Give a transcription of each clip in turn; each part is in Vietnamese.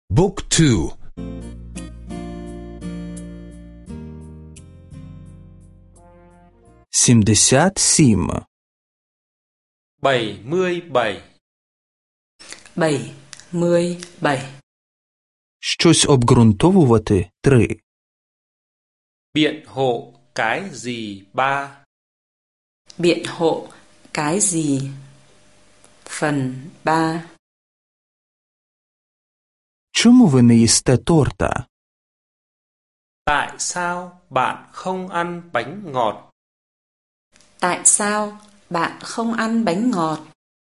Book 2. 77. 77. 77. Щось обґрунтовувати 3. Biện hộ cái gì 3. Biện hộ cái gì? Phần 3. Чому ви не їсте торта? Tại sao bạn không ăn bánh ngọt? Tại sao bạn không ăn bánh ngọt?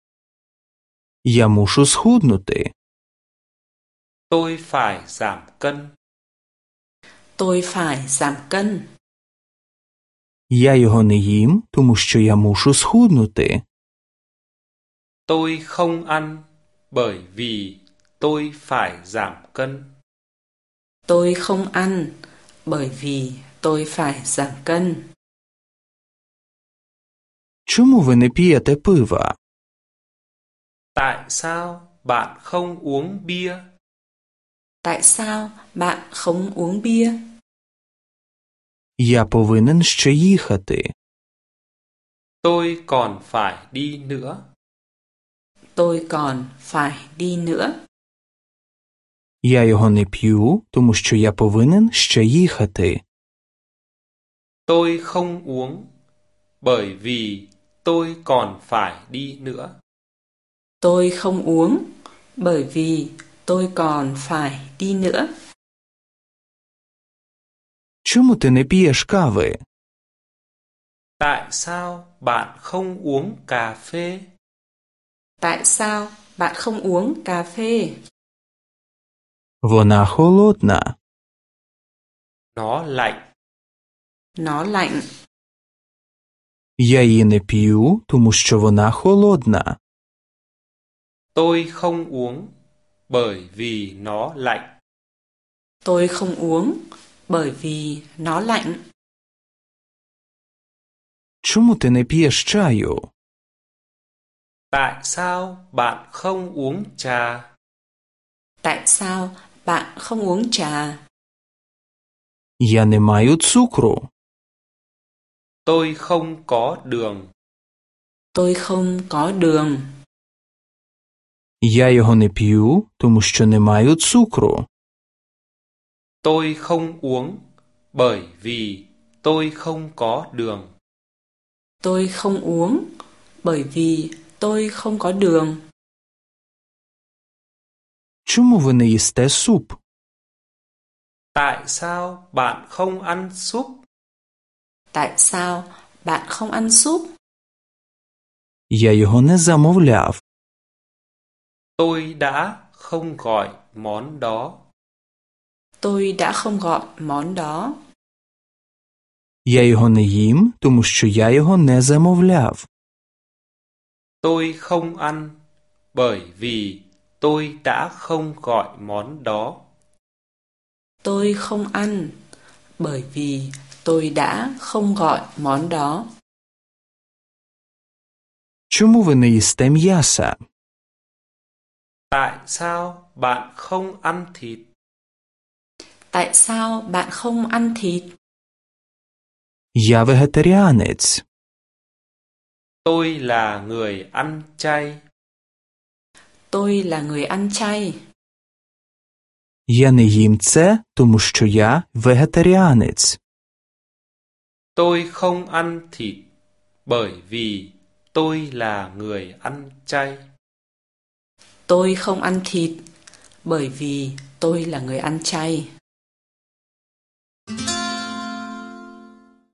Я мушу схуднути. Tôi phải giảm cân. Tôi phải giảm cân. Я його не їм, тому що я мушу схуднути. Tôi không ăn bởi vì tôi phải giảm cân. Tôi không ăn bởi vì tôi phải giảm cân. Чому ви не п'єте пива? Tại sao bạn không uống bia? Tại sao bạn không uống bia? Я повинен ще їхати. Tôi còn phải đi nữa. Tôi còn phải đi nữa. Я його не п'ю, тому що я повинен ще їхати. Tôi không uống bởi vì tôi còn phải đi nữa. Tôi không uống bởi vì tôi còn phải đi nữa. Чому ти не п'єш кави? Tại sao bạn không uống cà phê? Tại sao bạn không uống cà phê? Вона холодна. Nó lạnh. Nó lạnh. Я її не п'ю, тому що вона холодна. Tôi không uống bởi vì nó lạnh. Tôi không uống bởi vì nó lạnh. Чому ти не п'єш чаю? Tại sao bạn không uống trà? Tại sao bạn không uống trà? Я не маю цукру. Tôi không có đường. Tôi không có đường. Я його не п'ю, тому що не маю цукру. Tôi không uống bởi vì tôi không có đường. Tôi không uống bởi vì tôi không có đường. Чому ви не їсте суп? Tại sao bạn không ăn súp? Tại sao bạn không ăn súp? Я його не замовляв. Tôi đã không gọi món đó. Tôi đã không gọi món đó. Я його не їм, тому що я його не замовляв. Tôi không ăn bởi vì tôi đã không gọi món đó. Tôi không ăn bởi vì tôi đã không gọi món đó. Чому ви не їсте м'яса? Tại sao bạn không ăn thịt? Tại sao bạn không ăn thịt? Я вегетаріанець. Tôi là người ăn chay. Tôi là người ăn chay. Я не їм це, тому що я вегетаріанець. Tôi không ăn thịt bởi vì tôi là người ăn chay. Tôi không ăn thịt bởi vì tôi là người ăn chay.